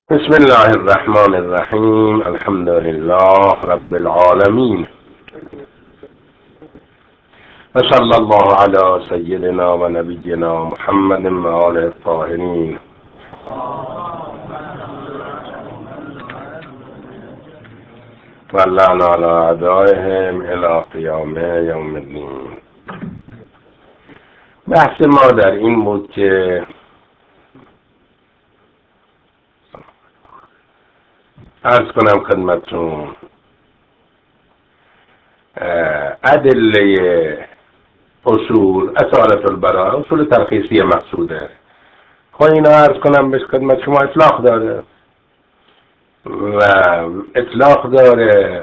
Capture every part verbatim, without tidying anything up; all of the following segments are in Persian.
بسم الله الرحمن الرحیم. الحمد لله رب العالمین و صلی الله علی سیدنا و نبینا محمد و آله الطاهرین و لعن علی اعدائهم الی قیام یوم الدین. بحث ما در این بود که عرض کنم خدمتتون ادله اصول اصالت البراءه، اصول تلخیصی مقصوده. خب اینا عرض کنم به خدمت شما اطلاق داره و اطلاق داره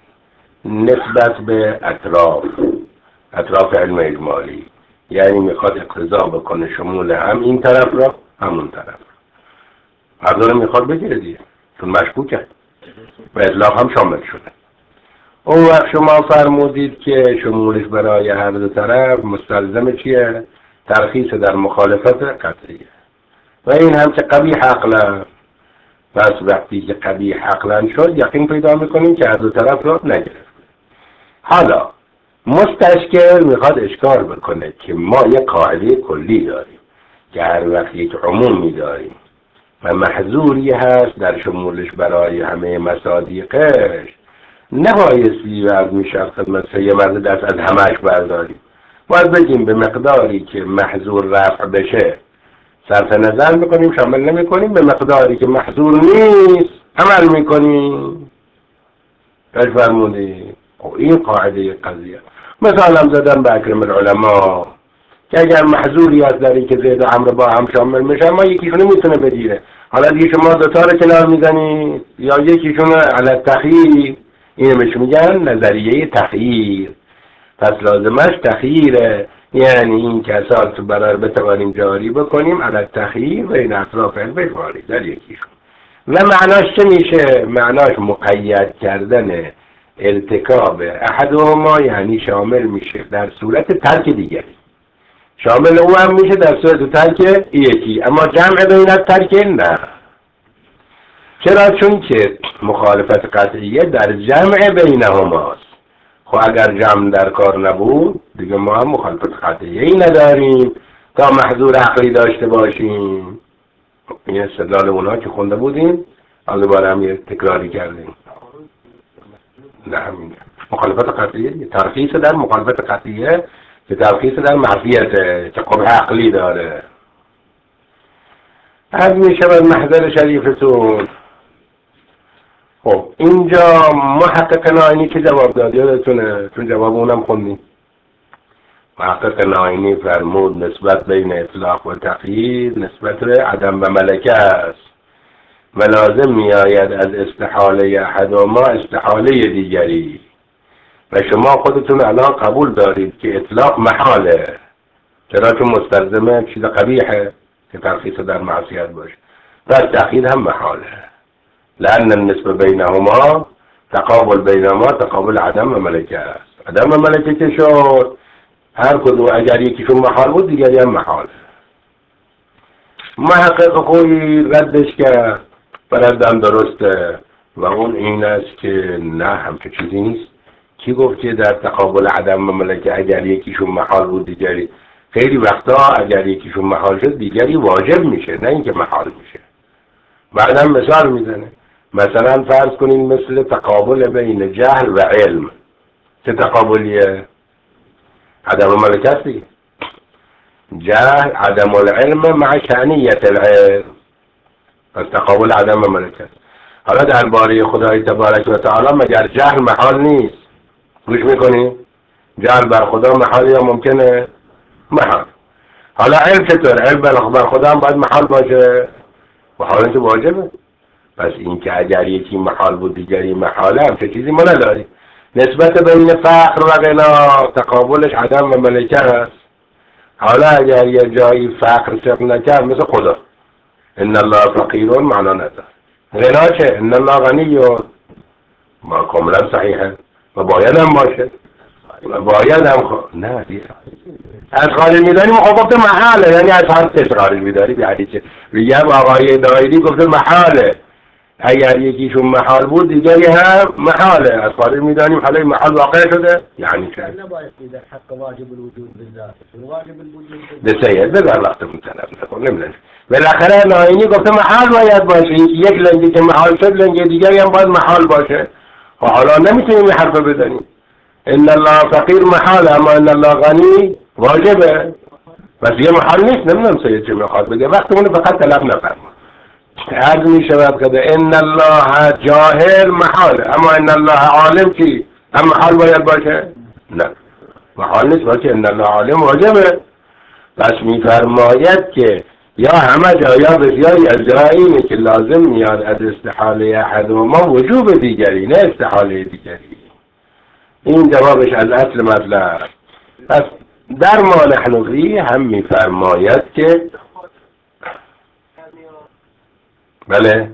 نسبت به اطراف اطراف علم اجمالی، یعنی میخواد اقتضا بکنه شمول هم این طرف را همون طرف هر داره میخواد بگیره دیگه، چون مشکوکه و اطلاق هم شامل شده. اون وقت شما فرمودید که شمولش برای هر دو طرف مستلزم چیه؟ ترخیص در مخالفت قطعیه و این هم که قبیح عقلا. پس وقتی که قبیح عقلا شد یقین پیدا میکنیم که هر دو طرف را نگرفت. حالا مستشکل میخواد اشکال بکنه که ما یک قاعده کلی داریم که هر وقت یک عمومی داریم و محظوری هست در شمولش برای همه مصادیقش، نبایستی و از میشه خدمت یه مرد دست از همهش برداریم. باید بگیم به مقداری که محظور رفع بشه صرف نظر میکنیم، شامل نمی کنیم. به مقداری که محظور نیست عمل میکنیم. اش فرمودی؟ این قاعده قضیه. مثلا زدن به اکرم العلماء که اگر محظوری هست در این که زید و عمرو با هم شامل میشن، ما یکیشون میتونه بگیره. حالا دیگه شما دوتا رو کنار میزنید یا یکیشون علی التخییر، اینو بهش میگن نظریه تخییر. پس لازمش تخییره، یعنی این کسات تو برای بتوانیم جاری بکنیم علی التخییر بین اطراف علم اجمالی در یکیشون. و معناش چه میشه؟ معناش مقید کردن ارتکاب احدهما، یعنی شامل میشه در صورت ترک دیگری، شامل او هم میشه در صورت ترک یکی، اما جمع بین ترک نه. چرا؟ چون که مخالفت قطعیه در جمع بینهماست. خب اگر جمع در کار نبود دیگه ما هم مخالفت قطعیه ای نداریم تا محظور عقلی داشته باشیم. این استدلال اونا که خونده بودیم، حالا دوباره هم یه تکراری کردیم. نه همین مخالفت قطعیه، ترخیص در مخالفت قطعیه که ترخیص در معصیت که قبح عقلی داره. از میشه از محضر شریفتون. خب اینجا محقق ناینی که جواب داد یادتونه؟ چون جواب اونم خوندیم. محقق ناینی فرمود نسبت بین اطلاق و تقیید نسبت به عدم و ملکه است و لازم می آید از استحاله احدهما استحاله دیگری. و شما خودتون الان قبول دارید که اطلاق محاله، چرا؟ چون مستلزمه چیز قبیحه که ترخیص در معصیت باشه. و تقیید هم محاله، لأن النسبه بینهما تقابل بینهما تقابل عدم و ملکه است. عدم و ملکه که شد هر کدوم اگر یکیشون محال بود دیگری هم محاله. محقق خوی ردش کرد و ردم درسته و اون این است که نه، همچه چیزی نیست. کی گفت که در تقابل عدم و ملکه اگر یکیشون محال بود دیگری؟ خیلی وقتا اگر یکیشون محال شد دیگری واجب میشه، نه اینکه محال میشه. بعدم مثال میزنه، مثلا فرض کنین مثل تقابل بین جهل و علم. چه تقابلیه؟ عدم و ملکه است دیگه. جهل عدم العلم مع شأنیت العلم، پس تقابل عدم و ملکه است. حالا درباره خدای تبارک و تعالی مگر جهل محال نیست؟ گوش میکنی؟ جهل بر خدا محال یا ممکنه؟ محال. حالا علم چطور؟ علم بر خدا هم باید محال باشه؟ محال که واجبه. پس این که اگر یکی محال بود دیگری محاله، هم چه چیزی ما نداریم. نسبت بین فقر و غنا تقابلش عدم و ملکه است. حالا اگر یه جایی فقر صرف نکرد مثل خدا، ان الله فقیر معنا نداره. غنا چه؟ ان الله غنی ما کاملا صحیحه و باید هم باشه و باید هم خ... نه دیگه از خارج میداری مخابقت محاله، یعنی از هر کس خارج میداری بیاری چه بگم آقای دایری گفته محاله اگر یکیشون محال بود دیگری هم محاله. از خارج میدانیم حالا این محال واقع شده یعنی چه؟ نباید در حق واجب الوجود بالذات. واجب الوجود به سید بذار وقت مطلب نکن نمیدونم. بالاخره ناینی گفته محال باید باشه. یک لنگی که محال شد لنگ دیگری هم باید محال باشه. و حالا نمیتونیم این حرف بزنیم ان الله فقیر محال اما ان الله غنی واجبه. بس یه محال نیست. نمیدونم سید چه میخواد بگه. وقتمون فقط طلب نفرما. عرض می شود که ان الله جاهل محاله اما ان الله عالم کی؟ هم محال باید باشه؟ نه محال نیست باشه. ان الله عالم واجبه. پس میفرماید که یا همه جا یا بسیاری از جایی اینه که لازم میاد از استحاله احدهما وجوب دیگری نه استحاله دیگری. این جوابش از اصل مطلب. پس در ما نحن فیه هم میفرماید که بله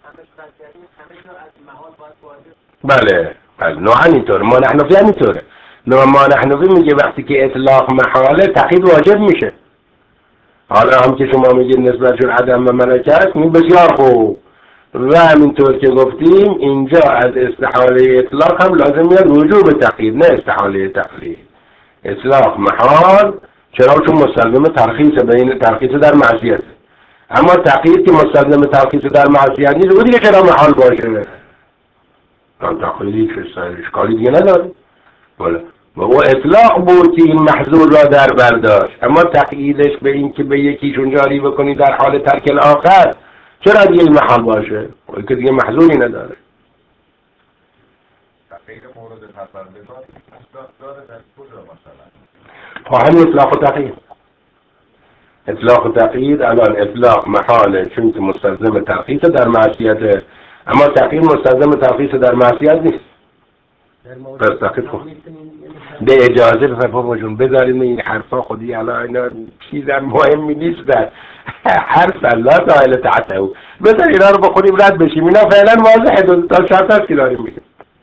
بله بله نوعا اینطور. ما نحن فیه همینطوره. نوع ما نحن فیه میگه وقتی که اطلاق محاله تقیید واجب میشه. حالا هم که شما میگید نسبت شد عدم و ملکه است این بسیار خوب. و همینطور که گفتیم اینجا از استحاله اطلاق هم لازم میاد وجوب تقیید نه استحاله تقلید. اطلاق محال چرا؟ چون مستلزم ترخیص بین ترخیص در معصیت. اما تقیید که مستلزم ترخیص در معصیت نیست او دیگه چرا محال باشه؟ هم تقییدی چه اشکالی دیگه نداره. ولی و او اطلاق بود که این محظور را در برداشت. اما تقییدش به این که به یکیشون جاری بکنی در حال ترک الاخر چرا دیگه این محال باشه؟ او که دیگه محظوری نداره. تقیید مورد تصدیقات اصلاح داره در کجا مثلا؟ خب همین اطلاق و تقیید. اطلاق و تقیید الان اطلاق محاله چون که مستلزم ترخیص در معصیت. اما تقیید مستلزم ترخیص در معصیت نیست. پس تقیید خود به اجازه بفرما جون بذاریم این حرفا خودی الان اینا چیزا مهمی نیست. در حرف الله تعالی تعتو بذار اینا رو بخونیم رد بشیم. اینا فعلا واضحه. دو تا شرط هست که داریم میگیم.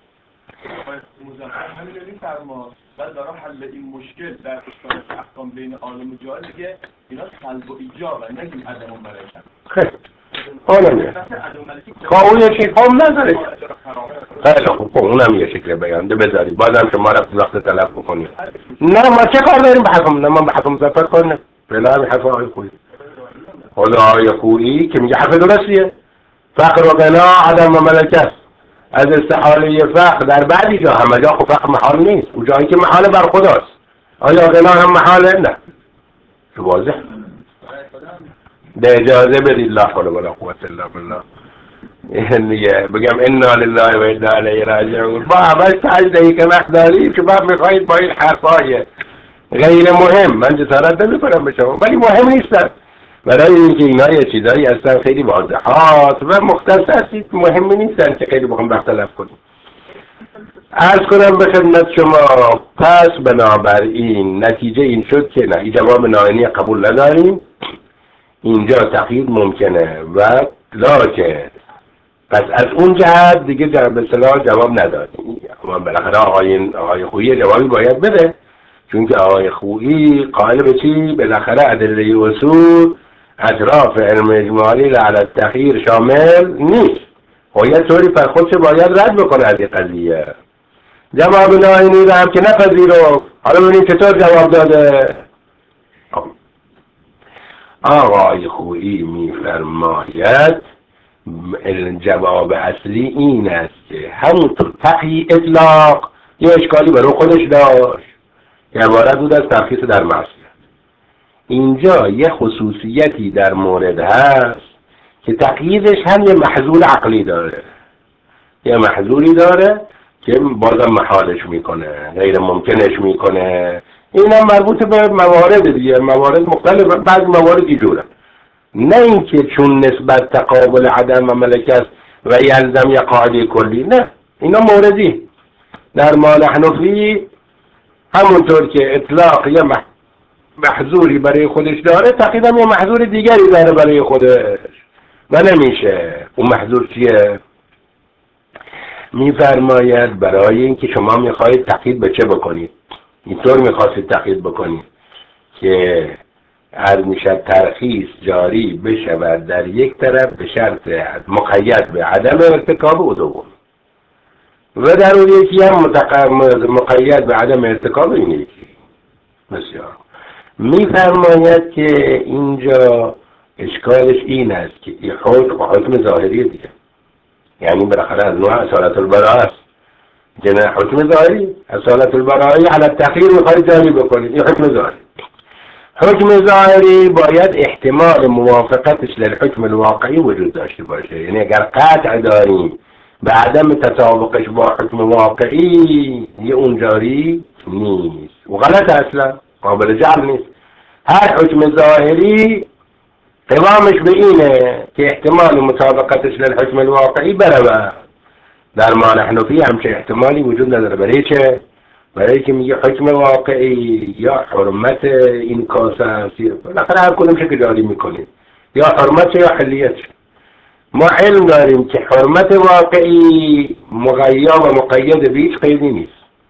همین این فرما بعد دارم حل این مشکل در اشتراک احکام بین عالم و جاهل دیگه اینا سلب و ایجابه نگیم عدم و ملکه. خیلی اونمیه خب اون یه شکل هم نداره. خیلی خوب خب اونم یه شکل بیانده بذاری بازم شما رفت وقت طلب بکنید. نه ما چه کار داریم به حرفم؟ نه من به حرفم مزفر کنم. بله همین حرف آقای خویی. حالا آقای خویی که میگه حرف درستیه. فقر و غنا عدم و ملکه است. از استحاله فقر در بعدی جا همه جا خب فقر محال نیست. اون جایی که محال بر خداست. آیا غنا هم محاله؟ نه. واضح. به اجازه بدید لا حول ولا قوة الا بالله. این دیگه بگم انا لله و انا الیه راجعون. با همش پنج دقیقه وقت داریم که بعد میخواهید با این حرفای غیر مهم من جسارت نمیکنم به شما ولی مهم نیستن برای اینکه اینا یه چیزایی هستن خیلی واضحات و مختص هستید مهمی نیستن که خیلی بخوام وقت تلف کنیم. عرض کنم به خدمت شما پس بنابراین نتیجه این شد که نه این جواب ناینی قبول نداریم. اینجا تقیید ممکنه و لکن پس از اون جهت دیگه به اصطلاح جواب ندادیم. اما بالاخره آقای آقای خویی جوابی باید بده چون که آقای خویی قائل به چی؟ بالاخره ادله اصول اطراف علم اجمالی لعل التخییر شامل نیست. باید طوری پر خودش باید رد بکنه از این قضیه. جواب ناینی رو هم که نپذیرفت. حالا ببینیم چطور جواب داده. آقای خویی میفرماید جواب اصلی این است که همونطور تقیید اطلاق یه اشکالی برای خودش داشت که عبارت بود از ترخیص در معصیت. اینجا یه خصوصیتی در مورد هست که تقییدش هم یه محظور عقلی داره. یه محظوری داره که بازم محالش میکنه غیر ممکنش میکنه. این هم مربوط به موارد دیگه. موارد مختلف بعضی موارد اینجوره نه اینکه چون نسبت تقابل عدم و ملکه است و یلزم یا قاعده کلی. نه اینا موردی در ما نحن فیه همونطور که اطلاق یه محظوری برای خودش داره تقیید هم یه محظور دیگری داره برای خودش و نمیشه. اون محظور چیه؟ میفرماید برای اینکه شما میخواهید تقیید به چه بکنید اینطور میخواستید تقیید بکنید که از میشد ترخیص جاری بشود در یک طرف به شرط مقید به عدم ارتکاب او دوم و در اون یکی هم مقید به عدم ارتکاب این یکی. بسیار میفرماید که اینجا اشکالش این است که این حکم حکم ظاهری دیگه، یعنی بالاخره از نوع اصالت البراءه است. جنه حکم ظاهری اصالت البراءه علی التخییر میخواهید جاری بکنید، این حکم ظاهری. حکم ظاهری باید احتمال موافقتش للحکم الواقعی وجود داشته باشه، یعنی اگر قطع داریم به عدم تطابقش با حکم واقعی یه اون جاری نیست و غلط اصلا قابل جعل نیست. هر حکم ظاهری قوامش به اینه که احتمال مطابقتش للحکم الواقعی برابر. در ما نحن فيه همچه احتمالی وجود نداره. برای چه؟ برای که میگه حکم واقعی یا حرمت این کاسه است، بالاخره هر کدوم که جاری میکنیم یا حرمت یا حلیت. ما علم داریم که حرمت واقعی مقید و مقید به هیچ قیدی نیست،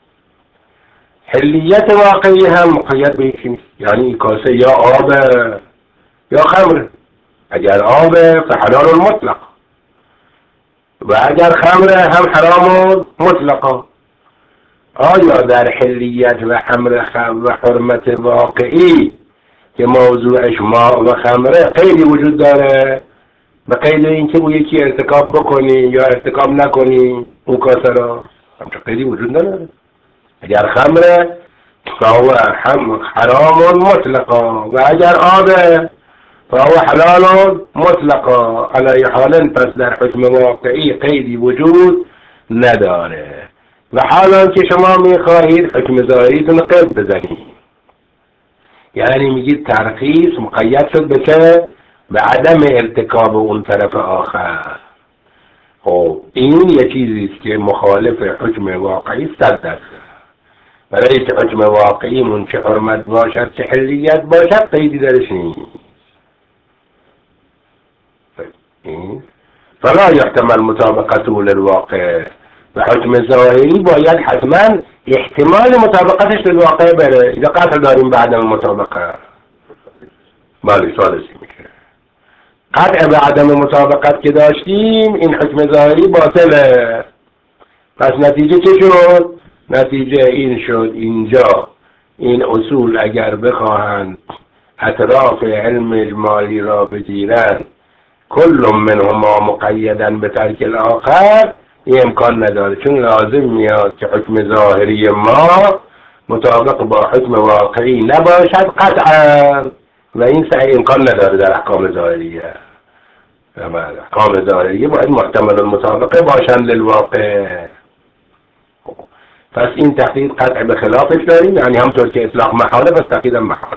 حلیت واقعی هم مقید به هیچ نیست. یعنی این کاسه یا آب یا خمر، اگر آب فحلال مطلق و اگر خمر هم حرام مطلقا. آیا در حلیت و حمر و حرمت واقعی که موضوعش ماء و خمره قیدی وجود داره به قید اینکه او یکی ارتکاب بکنی یا ارتکاب نکنی اون کاسه را؟ همچه قیدی وجود نداره. اگر خمره فهو حرام مطلقا و اگر آب فهو حلال مطلقا. علی حال پس در حکم واقعی قیدی وجود نداره و حالا که شما میخواهید حکم ظاهریتون قید بزنید، یعنی میگید ترخیص مقید شد به چه؟ به عدم ارتکاب اون طرف آخر. خب این یه چیزیست که مخالف حکم واقعی صد درصد. برای که حکم واقعی من چه حرمت باشد چه حلیت باشد قیدی درش نیست. فلا یحتمل مطابقته للواقع. و حکم ظاهری باید حتما احتمال مطابقتش للواقع بره. اذا قطع داریم بعد مطابقه بله ثالثی میشه. قطع به عدم مطابقت که داشتیم این حکم ظاهری باطله. پس نتیجه چه شد؟ نتیجه این شد اینجا این اصول اگر بخواهند اطراف علم اجمالی را بگیرند کل منهما مقیدا به ترک الاخر، این امکان نداره، چون لازم میاد که حکم ظاهری ما مطابق با حکم واقعی نباشد قطعا و این صحیح امکان نداره در احکام ظاهریه. احکام ظاهریه باید محتمل المطابقه باشند للواقع. پس این تقیید قطع به خلافش داریم، یعنی همطور که اطلاق محاله پس تقیید هم محاله.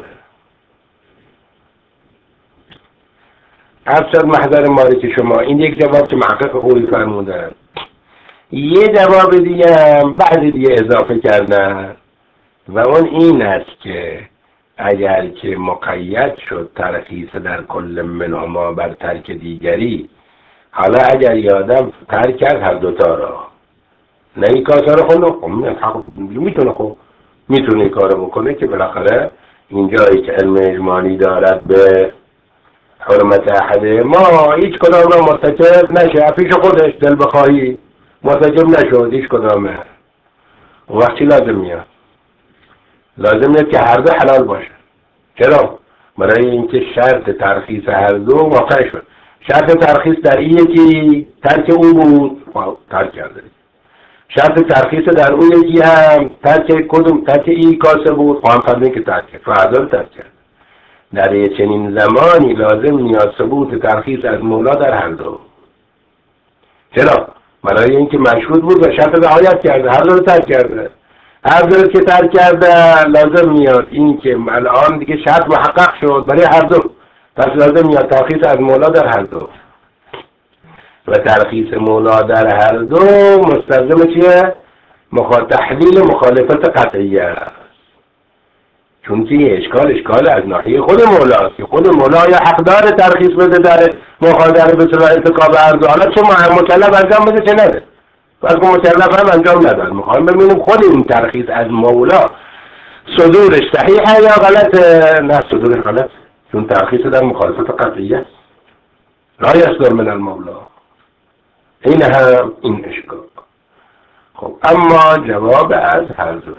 افسد محضر مالک شما این یک جواب که محقق خوبی فرمودن. یه جواب دیگه هم بعضی دیگه اضافه کردن و اون این است که اگر که مقید شد ترخیص در کل منهما بر ترک دیگری، حالا اگر یادم ترک کرد هر دوتا را نه این کاسه رو خونده میتونه خب میتونه این کارو بکنه که بالاخره اینجایی که علم اجمالی دارد به حرمت احده ما هیچ کدام را مرتکب نشه، پیش خودش دل بخواهی مرتکب نشد هیچ کدامه. وقتی لازم میاد لازم میاد که هر دو حلال باشه. چرا؟ برای اینکه شرط ترخیص هر دو واقع شد. شرط ترخیص در این یکی ترک اون بود ترک کرده، شرط ترخیص در اون یکی هم ترک کدوم ترک این کاسه بود خواهم فرمین که ترک کرد فردا ترک کرد. در یه چنین زمانی لازم نیاز ثبوت ترخیص از مولا در هر دو. چرا؟ برای اینکه مشروط بود و شرط رعایت کرده، هر دو رو ترک کرده. هر دو رو که ترک کرده لازم میاد این که الان دیگه شرط محقق شد برای هر دو، پس لازم میاد ترخیص از مولا در هر دو و ترخیص مولا در هر دو مستلزم چیه؟ مخالف تحلیل مخالفت قطعیه. چون که اشکال اشکال از ناحیه خود مولاست که خود مولا یا حقدار ترخیص بده در مخالفت به صلاح ارتکاب هر دو. حالا چه مکلف انجام بده چه نده، پس که مکلف هم انجام نداد. میخوایم ببینیم خود این ترخیص از مولا صدورش صحیحه یا غلطه. نه صدورش غلط، چون ترخیص در مخالفت قطعیه لا یصدر من المولا. این هم این اشکال. خب اما جواب از هر دو.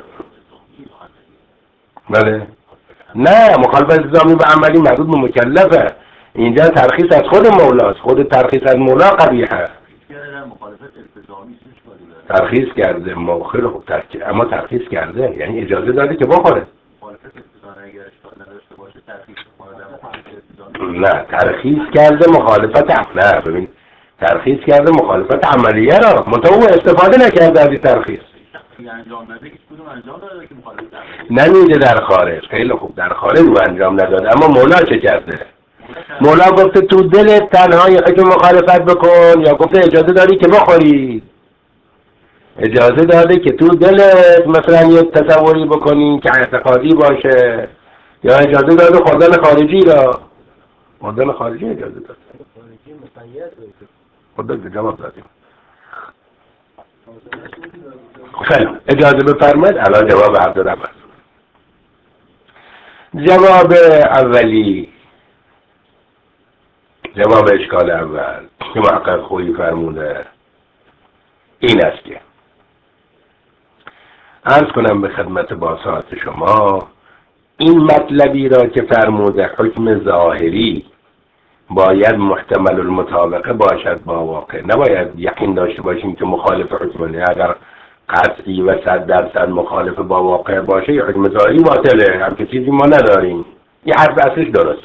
بله نه، مخالفت الزامی به عملی محدود به مکلفه. اینجا ترخیص از خود مولاست، خود ترخیص از مولا قبیحه. ترخیص کرده موخر خب ترک... اما ترخیص کرده یعنی اجازه داده که بخوره. نه ترخیص کرده مخالفت نه ببین ترخیص کرده مخالفت عملیه را منتها او استفاده نکرده از این ترخیص. نمیده در خارج. خیلی خوب در خارج او انجام نداده، اما مولا چه کرده؟ مولا گفته تو دلت تنها یکی مخالفت بکن یا گفته اجازه داری که بخوری؟ اجازه داده که تو دلت مثلا یک تصوری بکنی که اعتقادی باشه، یا اجازه داده خوردن خارجی را. خوردن خارجی اجازه داده. خودت جواب دادیم. خیلی اجازه بفرمایید الان جواب هر دو رفت. جواب اولی، جواب اشکال اول که محقق خویی فرموده این است که عرض کنم به خدمت باسات شما این مطلبی را که فرموده حکم ظاهری باید محتمل المطابقه باشد با واقع، نباید یقین داشته باشیم که مخالف حکمه. اگر قطعی و صد درصد مخالف با واقع باشه یا حکم ظاهری باطله، هم که چیزی ما نداریم. یه حرف اصلش درسته،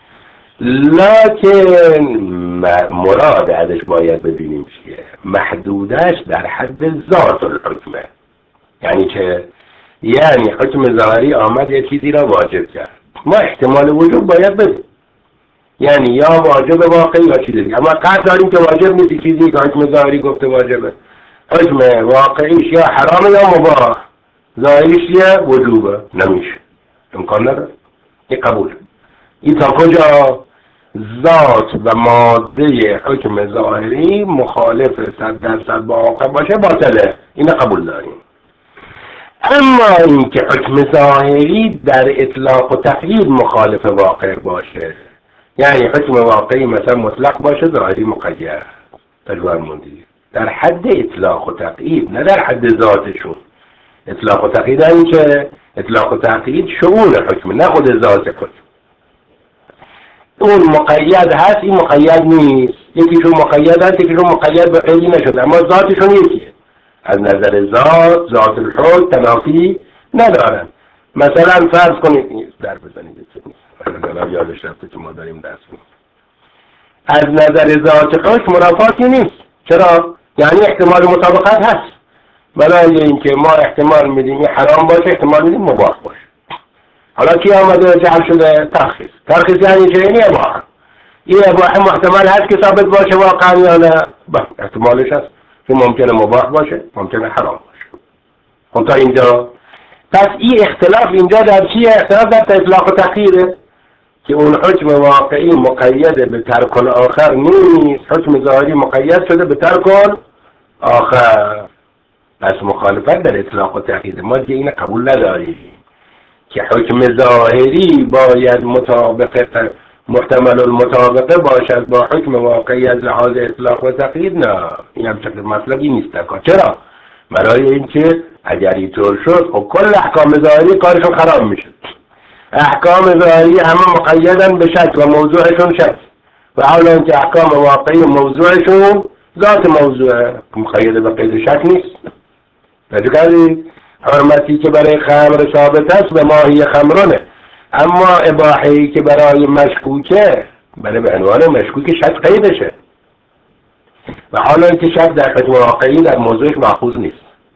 لکن مراد ازش باید ببینیم چیه. محدودش در حد ذات الحکمه. یعنی که یعنی حکم ظاهری آمد یه چیزی را واجب کرد، ما احتمال وجود باید بدیم، یعنی یا واجب واقعی یا چیزی دیگه. اما قطع داریم که واجب نیست چیزی که حکم ظاهری گفته واجبه، حکم واقعیش یا حرام یا مباح، ظاهریش یا وجوبه، نمیشه، امکان نداره. این قبول. این تا کجا؟ ذات و ماده حکم ظاهری مخالف صد درصد با واقع باشه باطله، این قبول داریم. اما این که حکم ظاهری در اطلاق و تقیید مخالف واقع باشه، یعنی حکم واقعی مثلا مطلق باشه ظاهری مقید، تجوار موندی در حد اطلاق و تقیید نه در حد ذاتشون. اطلاق و تقیید یعنی که اطلاق و تقیید شؤون حکم نه خود ذات حکم. اون مقید هست این مقید نیست، یکیشون مقید هست یکیشون مقید به قیدی نشده، اما ذاتشون یکیه. از نظر ذات ذات الحکم تنافی ندارن. مثلا فرض کنید در بزنید مثلا یادش رفته که ما داریم درس می‌خونیم. از نظر ذات حکم منافاتی نیست. چرا؟ یعنی احتمال مطابقت هست. برای اینکه ما احتمال میدیم این حرام باشه، احتمال میدیم مباح باشه. حالا کی آمده جعل شده ترخیص؟ ترخیص یعنی چه؟ یعنی اباحه. این اباحه محتمل هست که ثابت باشه واقعا یا نه؟ بله احتمالش هست که ممکنه مباح باشه، ممکنه حرام باشه. خب تا اینجا پس این اختلاف اینجا در چیه؟ اختلاف در اطلاق و تقییده که اون حکم واقعی مقید به ترک آخر نیست، حکم ظاهری مقید شده به ترک آخر. پس مخالفت در اطلاق و تقیید ما دیگه این قبول نداریم که حکم ظاهری باید مطابق محتمل المطابقه باشد با حکم واقعی از لحاظ اطلاق و تقیید. نه این هم شکل مطلبی نیست. چرا؟ برای اینکه اگر اینطور شد خب کل احکام ظاهری کارشون خراب میشه. احکام ظاهری همه مقیدن به شک و موضوعشون شک، و حالا اینکه احکام واقعی موضوعشون ذات موضوع مقید به قید شک نیست. نجگردید حرمتی که برای خمر ثابت است به ماهی خمرانه، اما اباحه‌ای که برای مشکوکه برای به عنوان مشکوک شک قیدشه، و حالا اینکه شک در حکم واقعی در موضوعش مأخوذ نیست.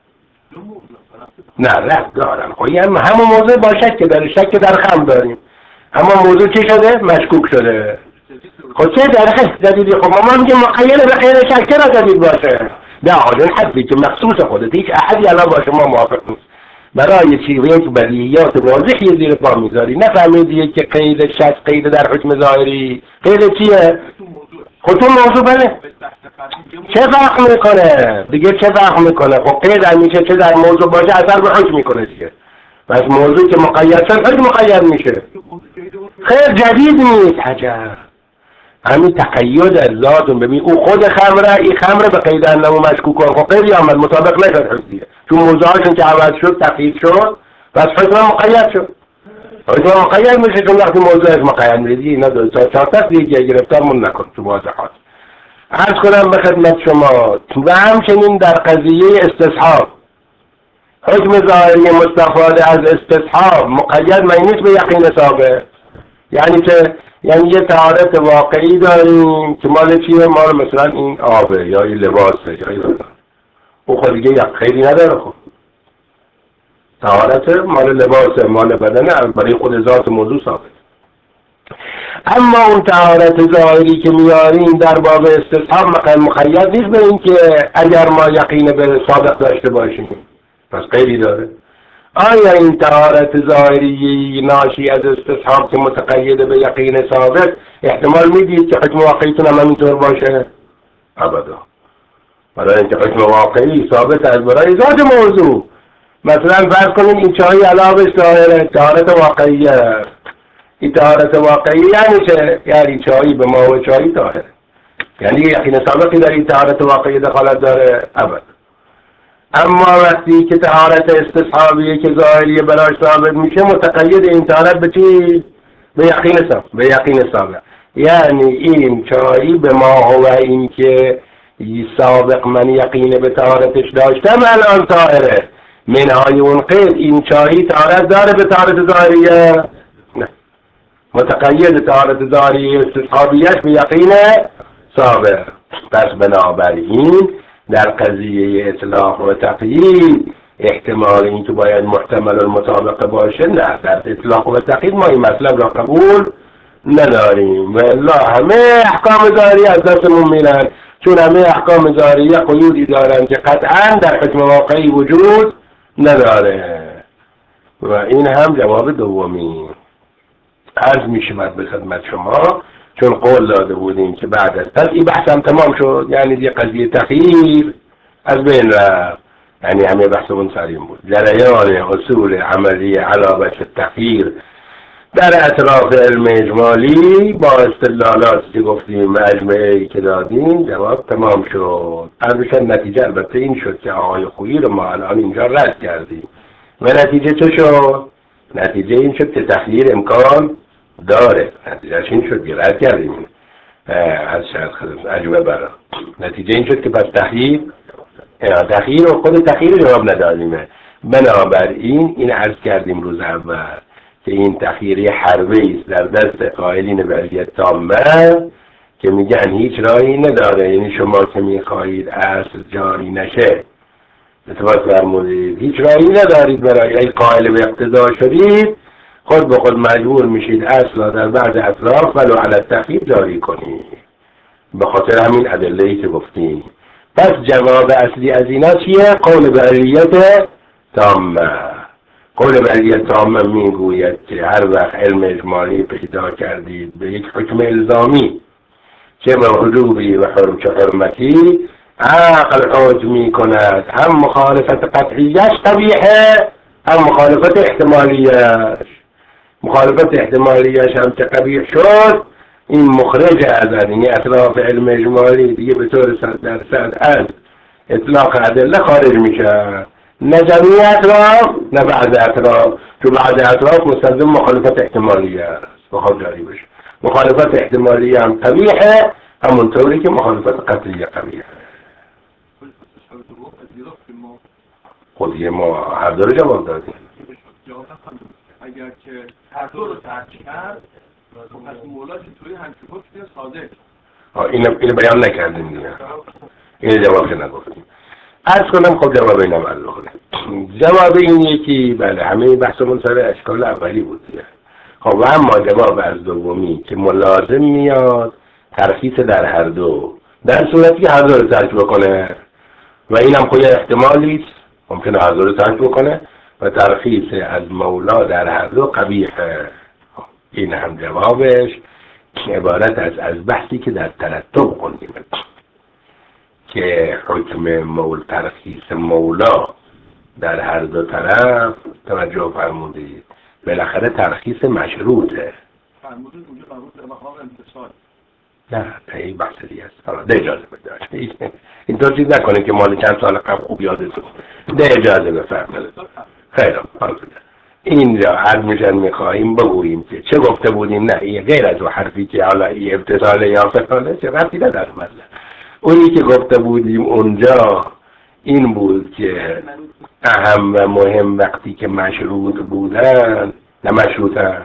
نه رفت دارن خب هم همون موضوع با شک داره، شک در خمر داریم، اما موضوع چی شده؟ مشکوک شده. خب چه درخه جدیدی؟ خب ما میگه مقید به غیر شک چرا جدید باشه؟ نه آجون حدی که مخصوص خودت هیچ احدی الان با شما موافق نیست. برای چی یک بدیهیات واضحی زیر پا میذاری؟ نفهمیدی که قید شک قید در حکم ظاهری قید چیه؟ خود تو موضوع بله چه فرق میکنه؟ دیگه چه فرق میکنه؟ خب قید همیشه چه در موضوع باشه اثر به حکم میکنه دیگه. بس موضوع که مقید شد حکم مقید میشه. خیر جدید نیست. عجب، همین تقید از ذاتون. ببین او خود خمره، این خمره به قید انمو مشکوک کن، خب غیری آمد مطابق نشد حفظیه، چون موضوعشون که عوض شد تقیید شد بس حکم مقید شد. حکم مقید میشه چون وقتی موضوعش مقید میدی اینا دو تا چهار تا دیگه گرفتارمون نکن تو واضحات. عرض کنم به خدمت شما و همچنین در قضیه استصحاب حکم ظاهری مستفاده از استصحاب مقید معنیست به یقین ثابت. یعنی که یعنی یه طهارت واقعی داریم که مال چیه؟ مال مثلا این آبه یا این لباسه یا این او خود دیگه یک خیلی نداره. خب طهارت مال لباسه، مال بدنه، برای خود ذات موضوع ثابت. اما اون طهارت ظاهری که میاریم در باب استصحاب مقید نیست به این که اگر ما یقین به صادق داشته باشیم، پس غیری داره. آیا این طهارت ظاهری ناشی از استصحاب که متقید به یقین ثابت احتمال میدید که حکم واقعیتون هم همینطور باشه؟ ابدا. برای اینکه حکم واقعی ثابت از برای ذات موضوع. مثلا فرض کنیم این چای علاوه ظاهره طهارت واقعیه. این طهارت واقعی یعنی چه؟ یعنی چایی به ما و چایی طاهره، یعنی یقین ثابتی در این طهارت واقعی دخالت داره؟ ابدا. اما وقتی که طهارت استصحابیه که ظاهریه براش ثابت میشه متقید این طهارت به چی؟ به یقین ثابت. به یقین ثابت یعنی این چایی به ما و این که سابق من یقین به طهارتش داشتم الان طاهره، منهای اون قید این چایی طهارت داره به طهارت ظاهریه؟ نه، متقید طهارت ظاهری استصحابیش به یقین ثابت. پس بنابراین در قضیه اطلاق و تقیید احتمال این که باید محتمل المطابقه باشه نه، در اطلاق و تقیید ما این مطلب را قبول نداریم و الا همه احکام ظاهری از دستمون میرن، چون همه احکام ظاهری قیودی دارن که قطعا در حکم واقعی وجود نداره. و این هم جواب دومی. عرض می شود به خدمت شما چون قول داده بودیم که بعد از پس این بحث هم تمام شد، یعنی یه قضیه تخییر از بین رفت، یعنی همه بحثمون سریم بود. جریان اصول عملی علاوه تخییر در اطراف علم اجمالی با استدلالاتی که گفتیم مجمعی که دادیم جواب تمام شد. البته نتیجه البته این شد که آقای خویی رو ما الان اینجا رد کردیم و نتیجه چه شد؟ نتیجه این شد که تخییر امکان داره. نتیجهش این شد که رد کردیم از شاید خدمت عجبه برا. نتیجه این شد که پس تخییر تخییر و خود تخییر جواب ندادیمه. بنابراین این عرض کردیم روز اول که این تخییری حربی است در دست قائلین به علیت تامه که میگن هیچ راهی نداره، یعنی شما که میخواهید اصل جاری نشه اتفاق فرمودید هیچ راهی ندارید برای این قائل به اقتضا شدید خود به خود مجبور میشید اصلا در بعض اطراف ولو علی التخییر جاری کنید به خاطر همین ادله‌ای که گفتیم. پس جواب اصلی از اینا چیه؟ قول به علیت تامه. قول به علیت تامه میگوید که هر وقت علم اجمالی پیدا کردید به یک حکم الزامی چه به حجوبی و حرم چه حرمتی عقل حکم می کند هم مخالفت قطعیش قبیحه هم مخالفت احتمالیش. مخالفت احتمالیش هم که قبیح شد این مخرج از این اطلاف علم اجمالی دیگه به طور صد درصد از اطلاق ادله خارج میشه، نه جمعی اطراف نه بعض اطراف، چون بعض اطراف مستلزم مخالفت احتمالی است بخواد جاری بشه. مخالفت احتمالی هم قبیحه همونطوری که مخالفت قطعی قبیحه. خودی ما هر دو رو جواب دادیم. اگر که هر دو رو ترک کرد پس مولا چطوری همچه حکم صادق اینو اینو بیان نکردیم دیگه، اینو جواب نگفتیم. عرض کنم خب جواب اینم عرض کنم. جواب این یکی بله همه بحثمون سر اشکال اولی بود دیگه. خب اما جواب از دومی که ملازم میاد ترخیص در هر دو، در صورتی که هر دو رو ترک بکنه و اینم خود احتمالی است ممکنه هر دو رو ترک بکنه و ترخیص از مولا در هر دو قبیحه. این هم جوابش عبارت از از بحثی که در ترتب خوندیم که حکم مول ترخیص مولا در هر دو طرف توجه فرمودید بالاخره ترخیص مشروطه. فرمودید اونجا مربوط به مقام امتصال. نه این بحث دیگه است. حالا ده اجازه بده. این طور چیز نکنید که مال چند سال قبل خوب یادتون. ده اجازه بفرمایید. خیلی خوب. اینجا عرض میشن میخواهیم بگوییم که چه گفته بودیم. نه این غیر از اون حرفی که حالا این امتصال یا فلانه چه ربطی نداره مثلا. اونی که گفته بودیم اونجا این بود که اهم و مهم وقتی که مشروط بودن نه مشروطن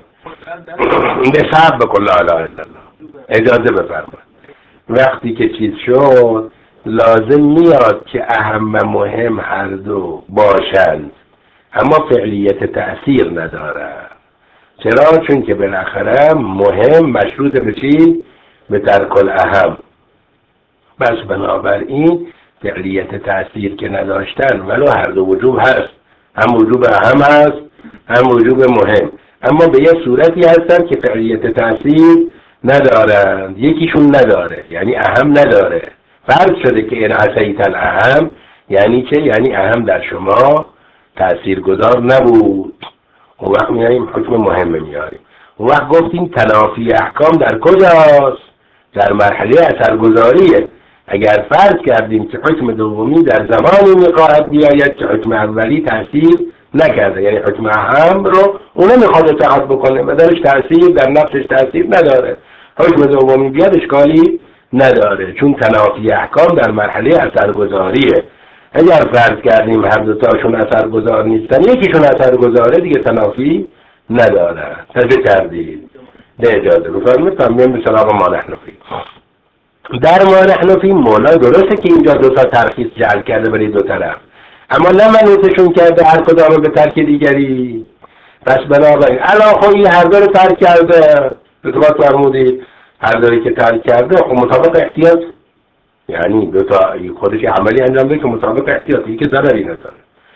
به صحب بکن لا اله الا الله اجازه بفرمایید. وقتی که چیز شد لازم میاد که اهم و مهم هر دو باشند اما فعلیت تأثیر نداره. چرا؟ چون که بالاخره مهم مشروط به چی؟ به ترک الاهم. بس بنابراین فعلیت تأثیر که نداشتن ولو هر دو وجوب هست، هم وجوب اهم هست هم وجوب مهم، اما به یه صورتی هستن که فعلیت تأثیر ندارن. یکیشون نداره یعنی اهم نداره. فرض شده که این عصیت الاهم یعنی چه؟ یعنی اهم در شما تأثیر گذار نبود. اون وقت میاریم حکم مهم میاریم. اون وقت گفتیم تنافی احکام در کجاست؟ در مرحله اثرگذاریه. اگر فرض کردیم که حکم دومی در زمانی میخواهد بیاید که حکم اولی تأثیر نکرده، یعنی حکم اهم رو اونه میخواد اطاعت بکنه و درش تأثیر در نفسش تأثیر نداره، حکم دومی بیاد اشکالی نداره چون تنافی احکام در مرحله اثرگذاریه. اگر فرض کردیم هر دوتاشون اثرگذار نیستن یکیشون اثرگذاره دیگه تنافی نداره. تجه کردید ده اجازه بفرمید تمیم به سراغ ما نحن فی. در ما نحن فی مولا درسته که اینجا دو تا ترخیص جعل کرده برای دو طرف، اما نه منوطشون کرده هر کدامه به ترک دیگری. پس بنابراین الان خب این هر دو رو ترک کرده، بطبات فرمودید هر دوری که ترک کرده خب مطابق احتیاط، یعنی دو تا خودش عملی انجام ده که مطابق احتیاطی که ضرری نداره.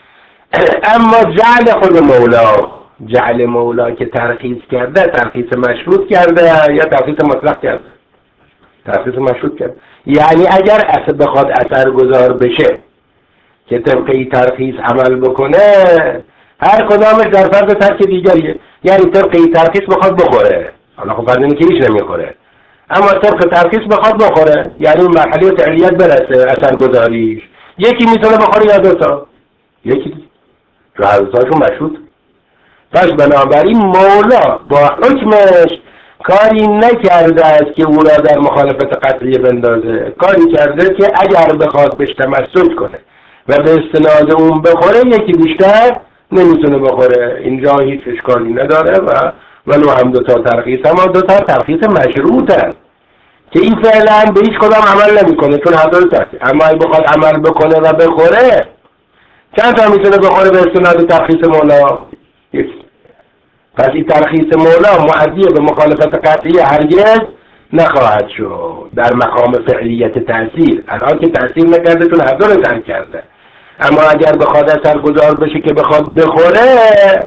اما جعل خود مولا، جعل مولا که ترخیص کرده ترخیص مشروط کرده یا ترخیص مطلق کرده؟ ترخیص مشروط کرده. یعنی اگر اصلا بخواد اثر گذار بشه که طبقی ترخیص عمل بکنه هر کدامش در فرض ترک دیگریه. یعنی طبقی ترخیص بخواد بخوره، حالا خب فرض اینه که هیچ نمیخوره، اما طبق ترخیص بخواد بخوره یعنی مرحله فعلیت برسه اثر گذاریش، یکی میتونه بخوره یا دوتا؟ یکی جو هر دوتاشون مشروط. پس بنابراین مولا با حکمش کاری نکرده است که او را در مخالفت قطعی بندازه، کاری کرده که اگر بخواد بهش تمسک کنه و به استناد اون بخوره یکی بیشتر نمیتونه بخوره. اینجا هیچ اشکالی نداره و ولو هم دو تا ترخیص، اما دو تا ترخیص مشروطن که این فعلا به هیچ کدام عمل نمیکنه چون هر دو ترخیص، اما اگه بخواد عمل بکنه و بخوره چند تا میتونه بخوره به استناد ترخیص مولا؟ یک. پس این ترخیص مولا معدی به مخالفت قطعی هرگز نخواهد شد در مقام فعلیت تأثیر. الان که تأثیر نکرده چون هر دو رو ترک کرده، اما اگر بخواد اثر گذار بشه که بخواد بخوره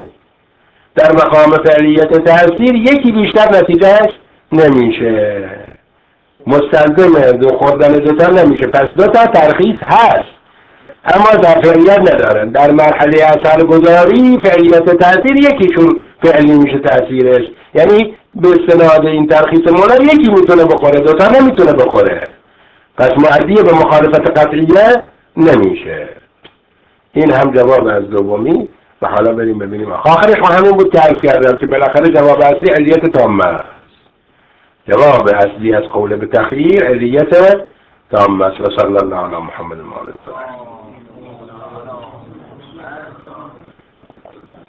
در مقام فعلیت تأثیر یکی بیشتر نتیجهش نمیشه، مستلزم دو خوردن دوتا نمیشه. پس دوتا ترخیص هست اما در فعلیت ندارن. در مرحله اثر گذاری فعلیت تأثیر یکیشون فعلی میشه تأثیرش، یعنی به استناد این ترخیص مولا یکی میتونه بخوره دوتا نمیتونه بخوره، پس معدی به مخالفت قطعیه نمیشه. این هم جواب از دومی. و حالا بریم ببینیم آخرش همین بود که عرض کردم که بالاخره جواب اصلی علیت تامه است. جواب اصلی از قول به تخییر علیت تامه است. و صلی الله علی محمد و آله.